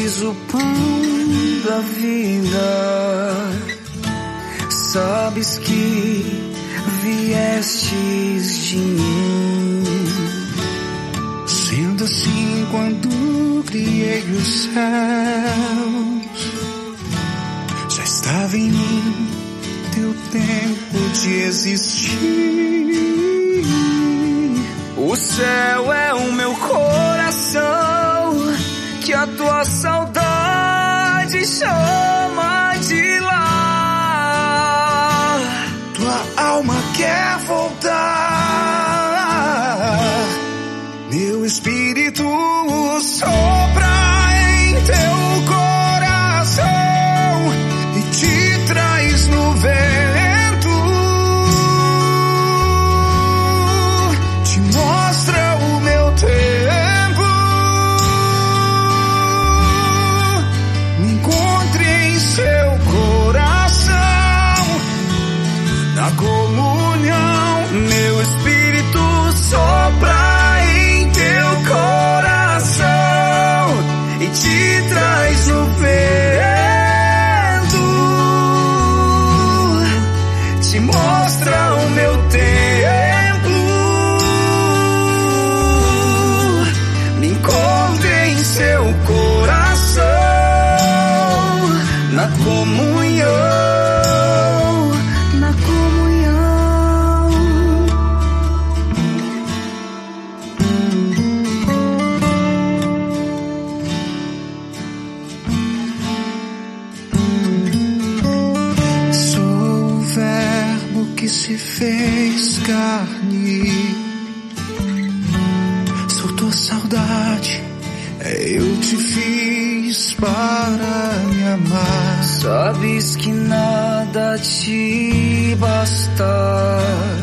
és o pão da vida, sabes que viestes de mim. Sendo assim, quando criei os céus, já estava em mim teu tempo de existir. O céu é o meu coração, que a tua saudade chama de lá. Tua alma quer voltar, meu espírito sopra em teu coração e te traz no vento, te mostra o meu tempo. Me encontre em seu coração, na comunhão, meu espírito sopra em teu coração e te traz no vento, te mostra o meu templo. Me encontre em seu coração, na comunhão, na comunhão. Sou o verbo que se fez carne, sou tua saudade, eu te fiz para me amar. Sabes que nada te basta,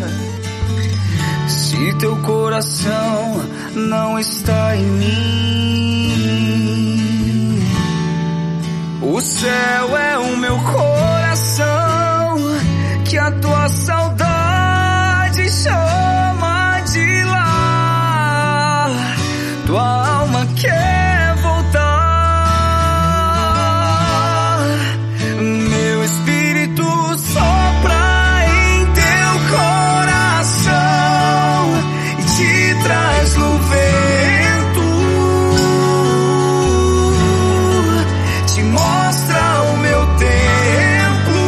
se teu coração não está em mim. O céu é o meu coração, que a tua saudade chama de lá. Tua alma quer voltar, meu espírito sopra em teu coração e te traz no vento, te mostra o meu templo.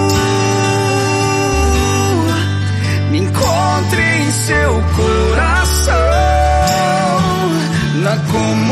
Me encontre em seu coração, na comunhão,